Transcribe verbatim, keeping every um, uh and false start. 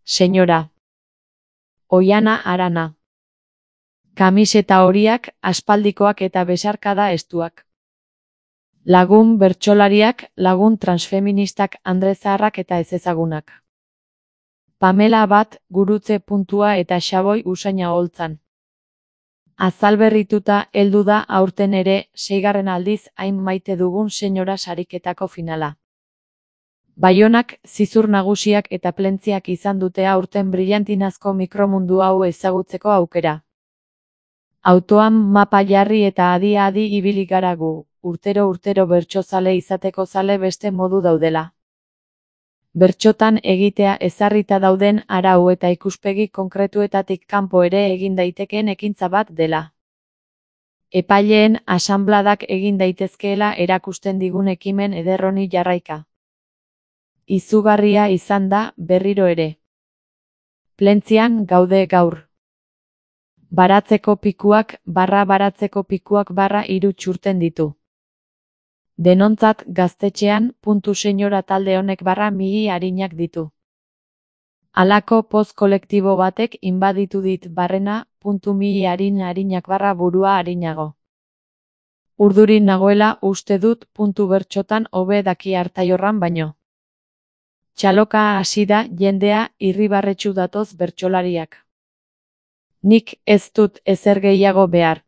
señora. Oiana Arana. Kamiseta horiak, aspaldikoak eta besarkada estuak. Lagun bertsolariak, lagun transfeministak, andrezaharrak eta ezezagunak. Pamela bat, gurutze puntua eta xaboi usaina holtzan. Azalberrituta heldu da aurten ere, seigarren aldiz hain maite dugun señora sariketako finala. Baionak, zizur nagusiak eta plentziak izan dute aurten brillantinazko mikromundu hau ezagutzeko aukera. Autoan mapa jarri eta adi-adi ibili gara gu, urtero-urtero bertsozale izateko zale beste modu daudela. Bertsotan egitea ezarrita dauden arau eta ikuspegi konkretuetatik kanpo ere egin daitekeen ekintza bat dela. Epaileen asanbladak egin daitezkeela erakusten digun ekimen ederroni jarraika. Izugarria izan da, berriro ere. Plentzian gaude gaur. Baratzeko pikuak, barra baratzeko pikuak barra hiru txurten ditu. Denontzat gaztetxean, puntu señora talde honek barra migi arinak ditu. Halako poz kolektibo batek inbaditu dit barrena, puntu migi arin arinak barra burua arinago. Urdurin nagoela uste dut puntu bertxotan hobe daki hartaiorran baino. Txaloka hasi da jendea irribarretsu datoz bertsolariak. Nik ez dut ezer gehiago behar.